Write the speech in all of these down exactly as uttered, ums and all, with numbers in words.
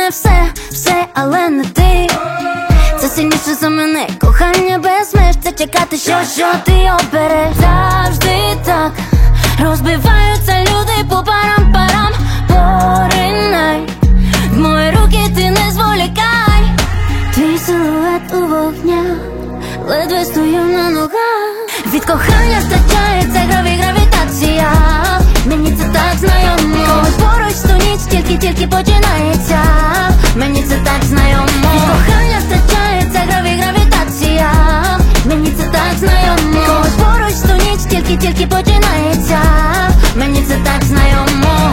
мене все, все, але не ти. Це сильніше за мене, кохання без меж. Це чекати, що, що ти обереш. Завжди так розбиваються люди по парам-парам. Поринай в мої руки, ти не зволікай. Твій силует у вогнях, ледве стою на ногах. Від кохання втрачається граві, гравітація. Мені це так знайомо. Поруч ту ніч тільки-тільки починається. Мені це так знайомо. Від кохання втрачається граві, гравітація. Мені це так знайомо. Поруч ту ніч тільки-тільки починається. Мені це так знайомо.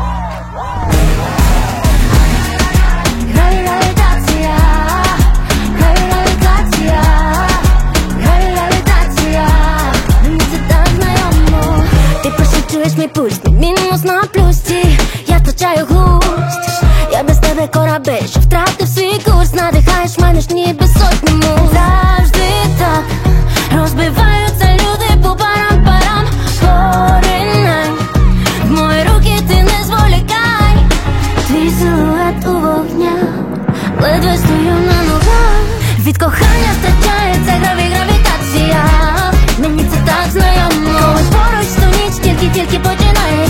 Мій пульс, мій мінус на плюсі. Я втрачаю глузд. Я без тебе корабель, що втратив свій курс. Надихаєш мене ж ніби сотні муз. Завжди так розбиваються люди по парам-парам. Поринай в мої руки, ти не зволікай. Твій силует у вогнях, ледве стою на ногах. Від кохання втрачається граві, гравітація. Мені це так знайомо. Поруч ту ніч тільки-тільки починає.